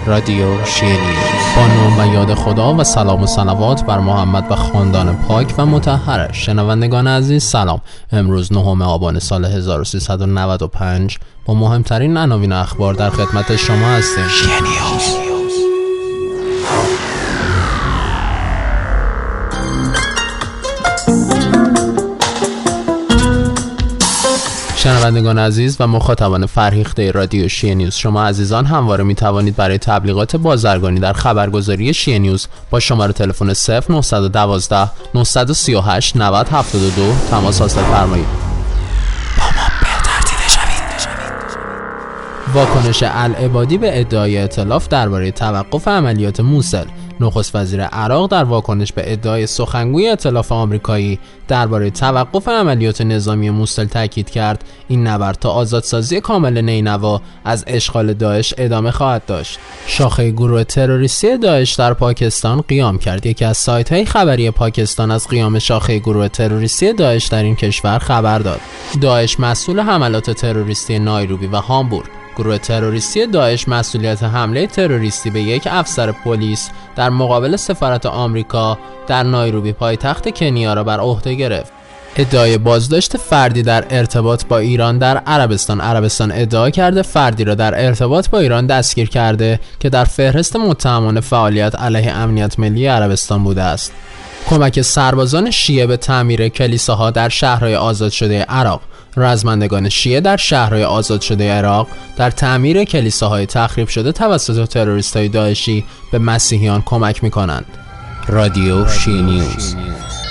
رادیو شیعه نیوز. با نام و یاد خدا و سلام و صلوات بر محمد و خاندان پاک و مطهرش. شنوندگان عزیز سلام. امروز 9 آبان سال 1395 با مهمترین عناوین اخبار در خدمت شما هستیم. شیعه نیوز. شنوندگان عزیز و مخاطبان فرهیخته رادیو شیعه نیوز، شما عزیزان همواره می توانید برای تبلیغات بازرگانی در خبرگزاری شیعه نیوز با شماره تلفن 0912 938 9072 تماس حاصل فرمایید. با ما بهتر دیده شوید. واکنش العبادی به ادعای ائتلاف درباره توقف عملیات موصل. نخست وزیر عراق در واکنش به ادعای سخنگوی ائتلاف آمریکایی درباره توقف عملیات نظامی موصل تاکید کرد این نبرد تا آزادسازی کامل نینوا از اشغال داعش ادامه خواهد داشت. شاخه گروه تروریستی داعش در پاکستان قیام کرد. یکی از سایت‌های خبری پاکستان از قیام شاخه گروه تروریستی داعش در این کشور خبر داد. داعش مسئول حملات تروریستی نایروبی و هامبورگ. گروه تروریستی داعش مسئولیت حمله تروریستی به یک افسر پلیس در مقابل سفارت آمریکا در نایروبی پایتخت کنیا را بر عهده گرفت. ادعای بازداشت فردی در ارتباط با ایران در عربستان ادعا کرده فردی را در ارتباط با ایران دستگیر کرده که در فهرست متهمان فعالیت علیه امنیت ملی عربستان بوده است. کمک سربازان شیعه به تعمیر کلیساها در شهرهای آزاد شده عراق. رزمندگان شیعه در شهرهای آزاد شده عراق در تعمیر کلیساهای تخریب شده توسط تروریست‌های داعشی به مسیحیان کمک می‌کنند. رادیو شیعه نیوز.